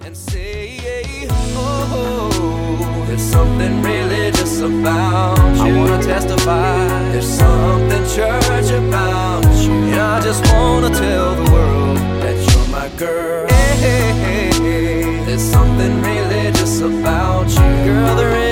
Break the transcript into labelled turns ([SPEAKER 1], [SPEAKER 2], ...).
[SPEAKER 1] and say, oh, there's something religious about you. I wanna testify, there's something church about you. And I just wanna tell the world that you're my girl. Hey, there's something religious about you. Girl, there